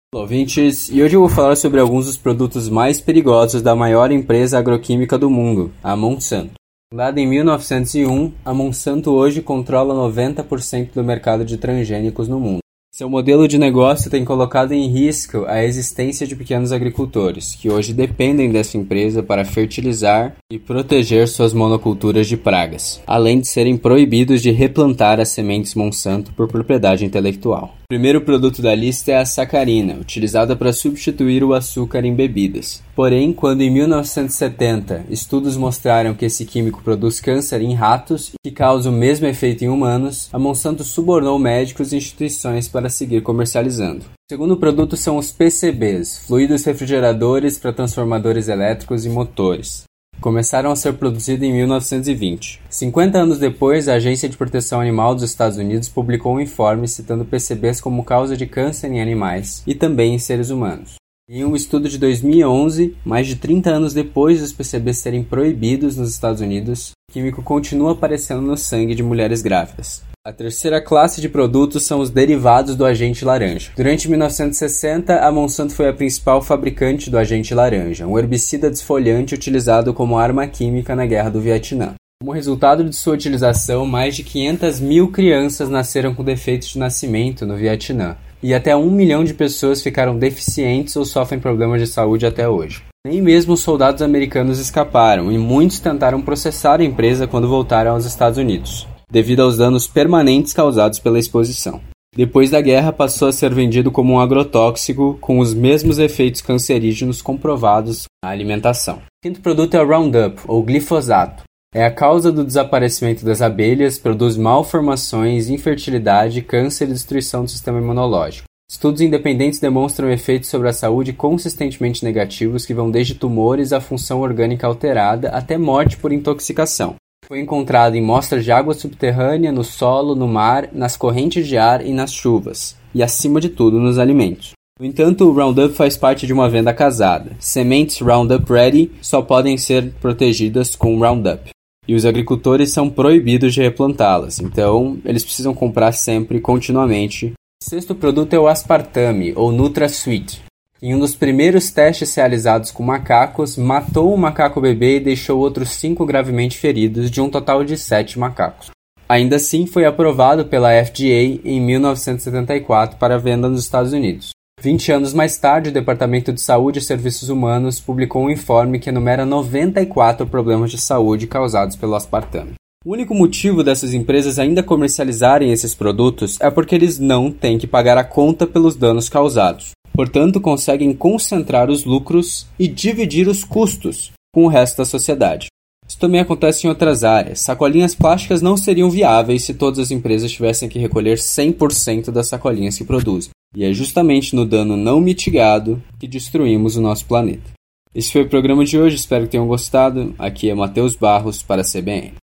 Olá, ouvintes, e hoje eu vou falar sobre alguns dos produtos mais perigosos da maior empresa agroquímica do mundo, a Monsanto. Fundada em 1901, a Monsanto hoje controla 90% do mercado de transgênicos no mundo. Seu modelo de negócio tem colocado em risco a existência de pequenos agricultores, que hoje dependem dessa empresa para fertilizar e proteger suas monoculturas de pragas, além de serem proibidos de replantar as sementes Monsanto por propriedade intelectual. O primeiro produto da lista é a sacarina, utilizada para substituir o açúcar em bebidas. Porém, quando em 1970 estudos mostraram que esse químico produz câncer em ratos e que causa o mesmo efeito em humanos, a Monsanto subornou médicos e instituições para seguir comercializando. O segundo produto são os PCBs, fluidos refrigeradores para transformadores elétricos e motores. Começaram a ser produzidos em 1920. 50 anos depois, a Agência de Proteção Animal dos Estados Unidos publicou um informe citando PCBs como causa de câncer em animais e também em seres humanos. Em um estudo de 2011, mais de 30 anos depois dos PCBs serem proibidos nos Estados Unidos, o químico continua aparecendo no sangue de mulheres grávidas. A terceira classe de produtos são os derivados do agente laranja. Durante 1960, a Monsanto foi a principal fabricante do agente laranja, um herbicida desfoliante utilizado como arma química na Guerra do Vietnã. Como resultado de sua utilização, mais de 500 mil crianças nasceram com defeitos de nascimento no Vietnã, e até 1 milhão de pessoas ficaram deficientes ou sofrem problemas de saúde até hoje. Nem mesmo os soldados americanos escaparam, e muitos tentaram processar a empresa quando voltaram aos Estados Unidos, devido aos danos permanentes causados pela exposição. Depois da guerra, passou a ser vendido como um agrotóxico com os mesmos efeitos cancerígenos comprovados na alimentação. O quinto produto é o Roundup, ou glifosato. É a causa do desaparecimento das abelhas, produz malformações, infertilidade, câncer e destruição do sistema imunológico. Estudos independentes demonstram efeitos sobre a saúde consistentemente negativos que vão desde tumores à função orgânica alterada até morte por intoxicação. Foi encontrado em mostras de água subterrânea, no solo, no mar, nas correntes de ar e nas chuvas, e acima de tudo nos alimentos. No entanto, o Roundup faz parte de uma venda casada. Sementes Roundup Ready só podem ser protegidas com Roundup, e os agricultores são proibidos de replantá-las, então eles precisam comprar sempre, continuamente. O sexto produto é o aspartame, ou NutraSweet. Em um dos primeiros testes realizados com macacos, matou um macaco bebê e deixou outros 5 gravemente feridos, de um total de 7 macacos. Ainda assim, foi aprovado pela FDA em 1974 para venda nos Estados Unidos. 20 anos mais tarde, o Departamento de Saúde e Serviços Humanos publicou um informe que enumera 94 problemas de saúde causados pelo aspartame. O único motivo dessas empresas ainda comercializarem esses produtos é porque eles não têm que pagar a conta pelos danos causados. Portanto, conseguem concentrar os lucros e dividir os custos com o resto da sociedade. Isso também acontece em outras áreas. Sacolinhas plásticas não seriam viáveis se todas as empresas tivessem que recolher 100% das sacolinhas que produzem. E é justamente no dano não mitigado que destruímos o nosso planeta. Esse foi o programa de hoje, espero que tenham gostado. Aqui é Matheus Barros para a CBN.